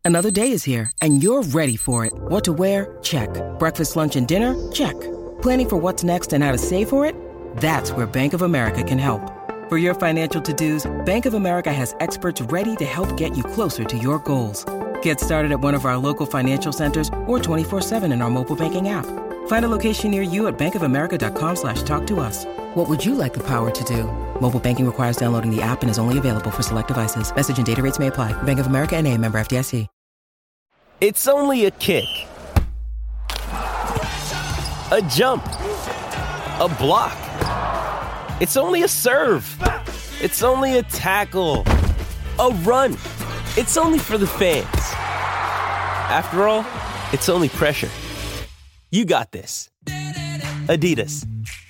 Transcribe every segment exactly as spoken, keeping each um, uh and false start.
Another day is here, and you're ready for it. What to wear? Check. Breakfast, lunch, and dinner? Check. Planning for what's next and how to save for it? That's where Bank of America can help. For your financial to-dos, Bank of America has experts ready to help get you closer to your goals. Get started at one of our local financial centers or twenty-four seven in our mobile banking app. Find a location near you at bankofamerica.com slash talk to us. What would you like the power to do? Mobile banking requires downloading the app and is only available for select devices. Message and data rates may apply. Bank of America N A, member F D I C. It's only a kick, a jump, a block. It's only a serve. It's only a tackle, a run. It's only for the fans. After all, it's only pressure. You got this. Adidas.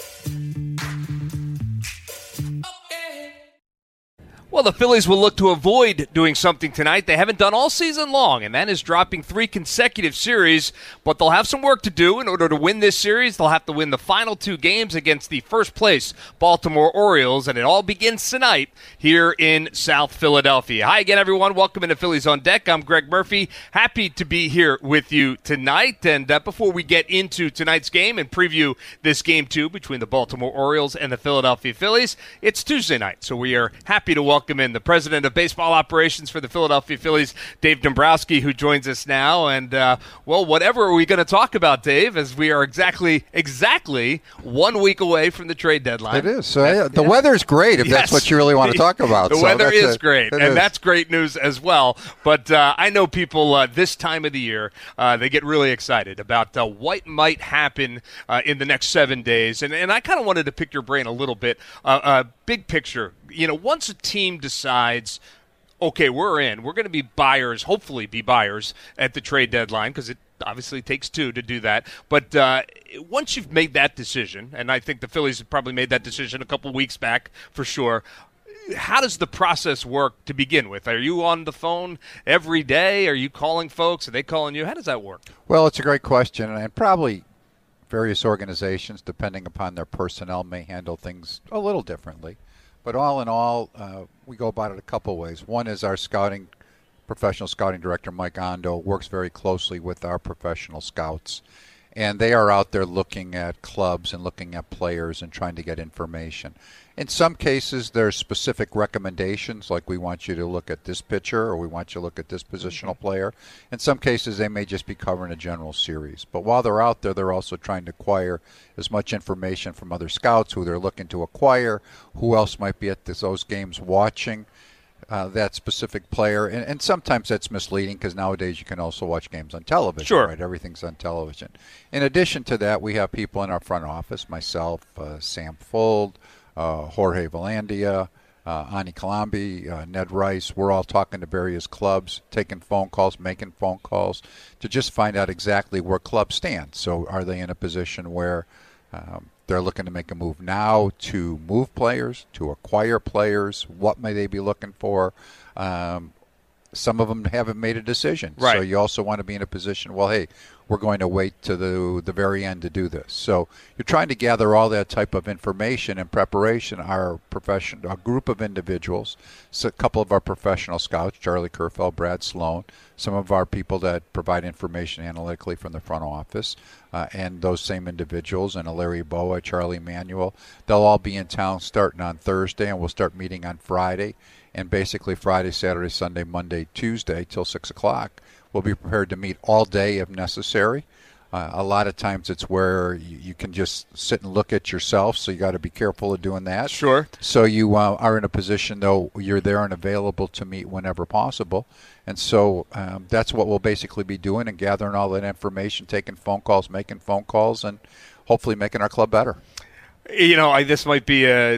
Well, the Phillies will look to avoid doing something tonight they haven't done all season long, and that is dropping three consecutive series. But they'll have some work to do in order to win this series. They'll have to win the final two games against the first-place Baltimore Orioles, and it all begins tonight here in South Philadelphia. Hi again, everyone. Welcome into Phillies on Deck. I'm Greg Murphy. Happy to be here with you tonight. And uh, before we get into tonight's game and preview this game two between the Baltimore Orioles and the Philadelphia Phillies, it's Tuesday night, so we are happy to welcome Welcome in the president of baseball operations for the Philadelphia Phillies, Dave Dombrowski, who joins us now. And, uh, well, whatever are we going to talk about, Dave, as we are exactly exactly one week away from the trade deadline. It is. So, yeah, the yeah. weather's great if yes. that's what you really want to talk about. the so weather is a, great, and is. that's great news as well. But uh, I know people uh, this time of the year, uh, they get really excited about uh, what might happen uh, in the next seven days. And, and I kind of wanted to pick your brain a little bit, uh, uh, big picture. You know, once a team decides, okay, we're in, we're going to be buyers, hopefully be buyers at the trade deadline, because it obviously takes two to do that. But uh, once you've made that decision, and I think the Phillies have probably made that decision a couple weeks back for sure, how does the process work to begin with? Are you on the phone every day? Are you calling folks? Are they calling you? How does that work? Well, it's a great question, and probably various organizations, depending upon their personnel, may handle things a little differently. But all in all, uh, we go about it a couple ways. One is our scouting, professional scouting director, Mike Ondo, works very closely with our professional scouts. And they are out there looking at clubs and looking at players and trying to get information. In some cases, there's specific recommendations, like we want you to look at this pitcher or we want you to look at this positional player. In some cases, they may just be covering a general series. But while they're out there, they're also trying to acquire as much information from other scouts, who they're looking to acquire, who else might be at this, those games watching uh, that specific player. And, and sometimes that's misleading because nowadays you can also watch games on television. Sure. Right? Everything's on television. In addition to that, we have people in our front office, myself, uh, Sam Fuld, Uh, Jorge Valandia, uh, Ani Kalambi, uh, Ned Rice. We're all talking to various clubs, taking phone calls, making phone calls to just find out exactly where clubs stand. So are they in a position where um, they're looking to make a move now to move players, to acquire players? What may they be looking for? Um, some of them haven't made a decision. Right. So you also want to be in a position, well, hey, we're going to wait to the the very end to do this. So you're trying to gather all that type of information in preparation. Our profession, a group of individuals, so a couple of our professional scouts, Charlie Kerfeld, Brad Sloan, some of our people that provide information analytically from the front office, uh, and those same individuals, and a Larry Boa, Charlie Manuel, they'll all be in town starting on Thursday, and we'll start meeting on Friday. And basically Friday, Saturday, Sunday, Monday, Tuesday till six o'clock. We'll be prepared to meet all day if necessary. Uh, a lot of times it's where you, you can just sit and look at yourself, so you got to be careful of doing that. Sure. So you uh, are in a position, though, you're there and available to meet whenever possible. And so um, that's what we'll basically be doing, and gathering all that information, taking phone calls, making phone calls, and hopefully making our club better. You know, I, this might be a,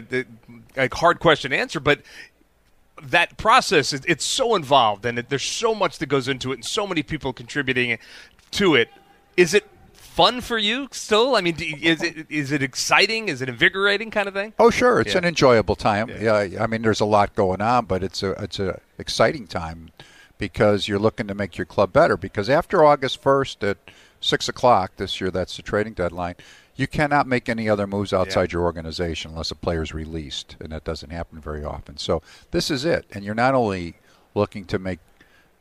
a hard question to answer, but that process, it's so involved, and it, there's so much that goes into it, and so many people contributing to it. Is it fun for you still? I mean, is it is it exciting? Is it invigorating kind of thing? Oh, sure. It's yeah. an enjoyable time. Yeah. yeah. I mean, there's a lot going on, but it's a it's a exciting time because you're looking to make your club better. Because after August first at six o'clock this year, that's the trading deadline, you cannot make any other moves outside yeah. your organization unless a player's released, and that doesn't happen very often. So this is it. And you're not only looking to make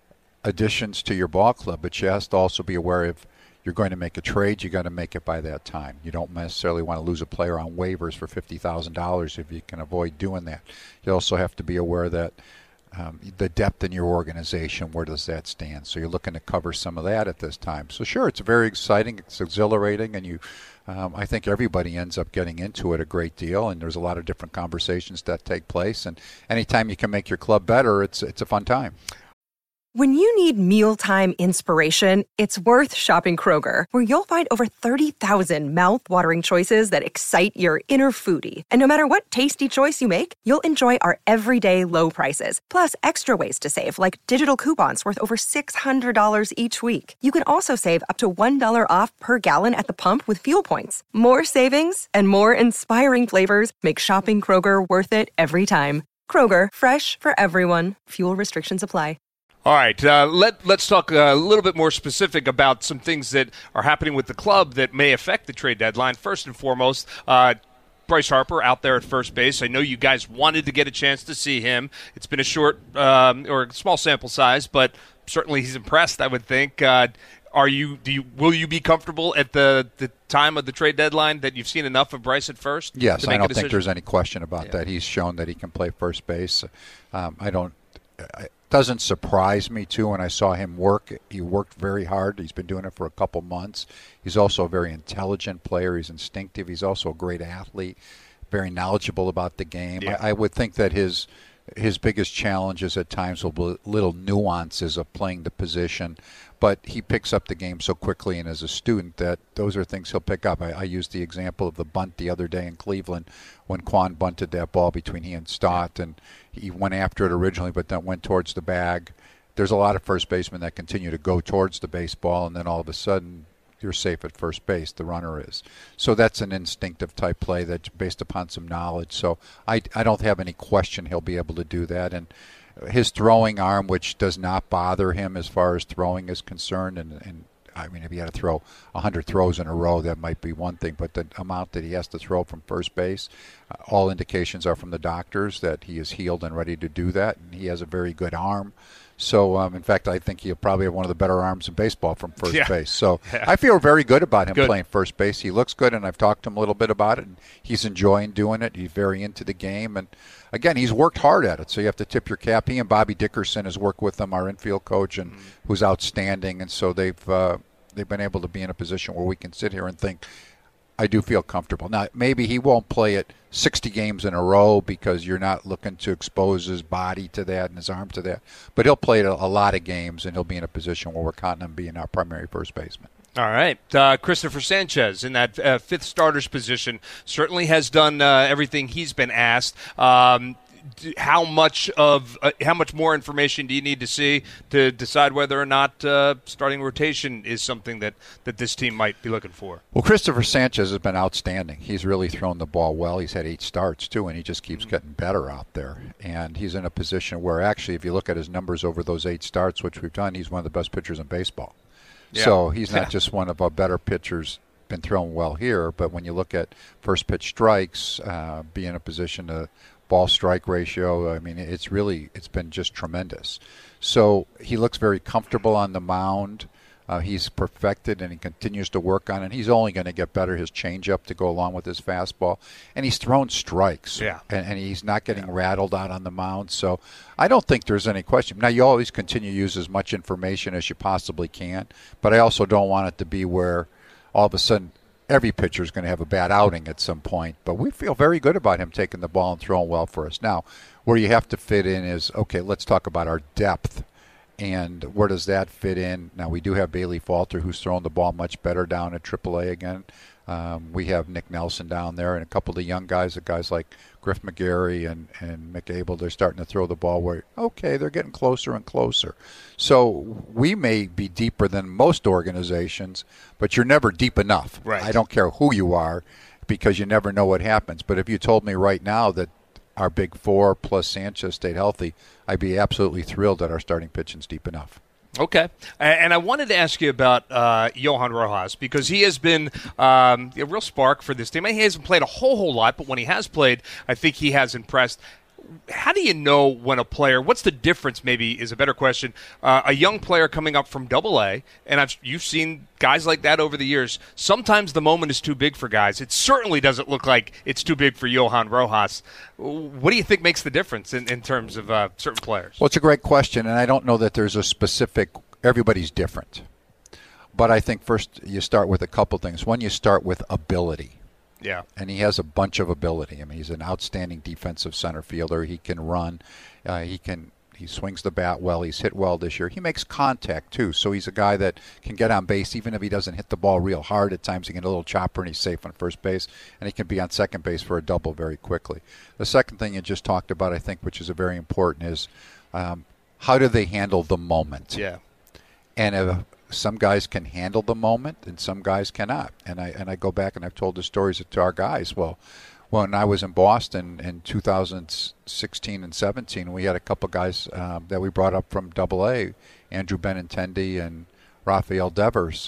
additions to your ball club, but you have to also be aware if you're going to make a trade, you got to make it by that time. You don't necessarily want to lose a player on waivers for fifty thousand dollars if you can avoid doing that. You also have to be aware that um, the depth in your organization, where does that stand? So you're looking to cover some of that at this time. So sure, it's very exciting, it's exhilarating, and you, um, I think everybody ends up getting into it a great deal, and there's a lot of different conversations that take place. And anytime you can make your club better, it's it's a fun time. When you need mealtime inspiration, it's worth shopping Kroger, where you'll find over thirty thousand mouth-watering choices that excite your inner foodie. And no matter what tasty choice you make, you'll enjoy our everyday low prices, plus extra ways to save, like digital coupons worth over six hundred dollars each week. You can also save up to one dollar off per gallon at the pump with fuel points. More savings and more inspiring flavors make shopping Kroger worth it every time. Kroger, fresh for everyone. Fuel restrictions apply. All right, uh, let, let's talk a little bit more specific about some things that are happening with the club that may affect the trade deadline. First and foremost, uh, Bryce Harper out there at first base. I know you guys wanted to get a chance to see him. It's been a short um, or a small sample size, but certainly he's impressed, I would think. Uh, are you? Do you? Will you be comfortable at the, the time of the trade deadline that you've seen enough of Bryce at first? Yes, I don't think there's any question about yeah. that. He's shown that he can play first base. Um, I don't. I, doesn't surprise me, too, when I saw him work. He worked very hard. He's been doing it for a couple months. He's also a very intelligent player. He's instinctive. He's also a great athlete, very knowledgeable about the game. Yeah. I, I would think that his his biggest challenges at times will be little nuances of playing the position, but he picks up the game so quickly, and as a student, that those are things he'll pick up. I, I used the example of the bunt the other day in Cleveland when Quan bunted that ball between he and Stott, and he went after it originally, but then went towards the bag. There's a lot of first basemen that continue to go towards the baseball, and then all of a sudden you're safe at first base. The runner is. So that's an instinctive type play that's based upon some knowledge. So I, I don't have any question he'll be able to do that. And his throwing arm, which does not bother him as far as throwing is concerned, and, and I mean, if he had to throw one hundred throws in a row, that might be one thing. But the amount that he has to throw from first base, uh, all indications are from the doctors that he is healed and ready to do that. And he has a very good arm. So, um, in fact, I think he'll probably have one of the better arms in baseball from first yeah. base. So yeah. I feel very good about him good. playing first base. He looks good, and I've talked to him a little bit about it, and he's enjoying doing it. He's very into the game. And, again, he's worked hard at it, so you have to tip your cap. He and Bobby Dickerson has worked with him, our infield coach, and mm-hmm. who's outstanding. And so they've uh, they've been able to be in a position where we can sit here and think, I do feel comfortable. Now, maybe he won't play it sixty games in a row because you're not looking to expose his body to that and his arm to that. But he'll play it a, a lot of games, and he'll be in a position where we're counting him being our primary first baseman. All right. Uh, Christopher Sanchez in that uh, fifth starter's position certainly has done uh, everything he's been asked. Um, how much of uh, how much more information do you need to see to decide whether or not uh, starting rotation is something that, that this team might be looking for? Well, Christopher Sanchez has been outstanding. He's really thrown the ball well. He's had eight starts, too, and he just keeps getting better out there. And he's in a position where, actually, if you look at his numbers over those eight starts, which we've done, he's one of the best pitchers in baseball. Yeah. So he's not just one of our better pitchers, been thrown well here, but when you look at first pitch strikes, uh, be in a position to ball strike ratio, I mean, it's really, it's been just tremendous. So he looks very comfortable on the mound. Uh, he's perfected, and he continues to work on it. He's only going to get better, his changeup to go along with his fastball. And he's thrown strikes, yeah. and, and he's not getting yeah. rattled out on the mound. So I don't think there's any question. Now, you always continue to use as much information as you possibly can, but I also don't want it to be where all of a sudden every pitcher is going to have a bad outing at some point. But we feel very good about him taking the ball and throwing well for us. Now, where you have to fit in is, okay, let's talk about our depth. And where does that fit in? Now, we do have Bailey Falter, who's throwing the ball much better down at triple A again. Um, we have Nick Nelson down there and a couple of the young guys, the guys like Griff McGarry and, and Mick Abel. They're starting to throw the ball where, okay, they're getting closer and closer. So we may be deeper than most organizations, but you're never deep enough. Right. I don't care who you are, because you never know what happens. But if you told me right now that our big four plus Sanchez stayed healthy, I'd be absolutely thrilled that our starting pitching's deep enough. Okay. And I wanted to ask you about uh, Johan Rojas, because he has been um, a real spark for this team. He hasn't played a whole, whole lot, but when he has played, I think he has impressed. How do you know when a player, what's the difference maybe is a better question, uh, a young player coming up from double A, and I've, you've seen guys like that over the years, sometimes the moment is too big for guys. It certainly doesn't look like it's too big for Johan Rojas. What do you think makes the difference in, in terms of uh, certain players? Well, it's a great question, and I don't know that there's a specific, everybody's different. But I think first you start with a couple things. One, you start with ability. Yeah. And he has a bunch of ability. I mean, he's an outstanding defensive center fielder. He can run. Uh, he can. He swings the bat well. He's hit well this year. He makes contact, too. So he's a guy that can get on base even if he doesn't hit the ball real hard. At times he can get a little chopper and he's safe on first base. And he can be on second base for a double very quickly. The second thing you just talked about, I think, which is a very important, is um, how do they handle the moment? Yeah. And if some guys can handle the moment and some guys cannot. And I and I go back and I've told the stories to our guys. Well, when I was in Boston in two thousand sixteen and seventeen, we had a couple guys um, that we brought up from double A, Andrew Benintendi and Rafael Devers.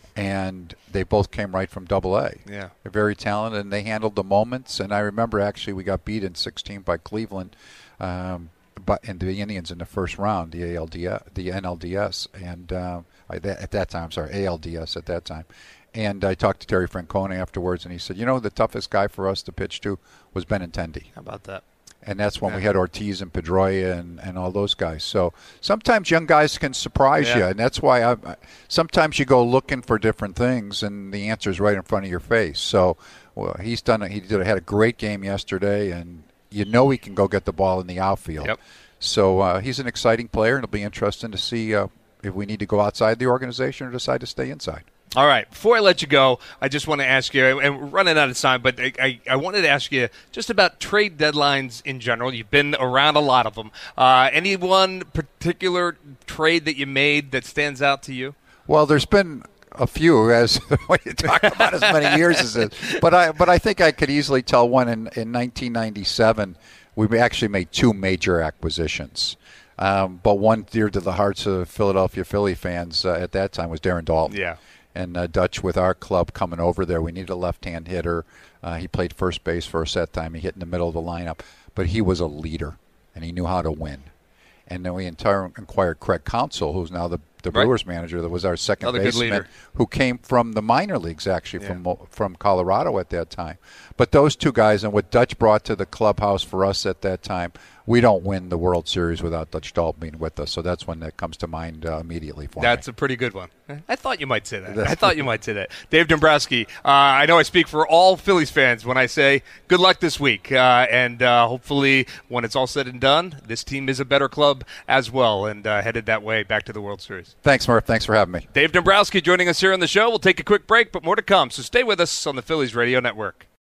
And they both came right from double A. Yeah. They're very talented, and they handled the moments. And I remember actually we got beat in sixteen by Cleveland, um, but and the Indians in the first round, the A L D S, the N L D S, and uh, I, that, at that time, I'm sorry, A L D S at that time. And I talked to Terry Francona afterwards, and he said, you know, the toughest guy for us to pitch to was Benintendi. How about that? And that's when yeah. we had Ortiz and Pedroia and, and all those guys. So sometimes young guys can surprise yeah. you, and that's why I, I sometimes you go looking for different things, and the answer is right in front of your face. So well, he's done. A, he did had a great game yesterday, and you know he can go get the ball in the outfield. Yep. So uh, he's an exciting player, and it'll be interesting to see uh, if we need to go outside the organization or decide to stay inside. All right. Before I let you go, I just want to ask you, and we're running out of time, but I, I, I wanted to ask you just about trade deadlines in general. You've been around a lot of them. Uh, any one particular trade that you made that stands out to you? Well, there's been a few, as when you talk about as many years as it. But I, but I think I could easily tell one in, in nineteen ninety-seven. We actually made two major acquisitions. Um, but one dear to the hearts of Philadelphia Philly fans uh, at that time was Darren Dalton. Yeah. And uh, Dutch with our club coming over there. We needed a left-hand hitter. Uh, he played first base for us that time. He hit in the middle of the lineup. But he was a leader, and he knew how to win. And then we entire, inquired Craig Counsell, who's now the, the right. Brewers manager, that was our second Another good baseman, leader. who came from the minor leagues, actually, yeah. from from Colorado at that time. But those two guys, and what Dutch brought to the clubhouse for us at that time, we don't win the World Series without Dutch Dalton being with us. So that's one that comes to mind uh, immediately for That's me. a pretty good one. I thought you might say that. I thought you might say that. Dave Dombrowski, uh, I know I speak for all Phillies fans when I say good luck this week. Uh, and uh, hopefully when it's all said and done, this team is a better club as well and uh, headed that way back to the World Series. Thanks, Murph. Thanks for having me. Dave Dombrowski joining us here on the show. We'll take a quick break, but more to come. So stay with us on the Phillies Radio Network.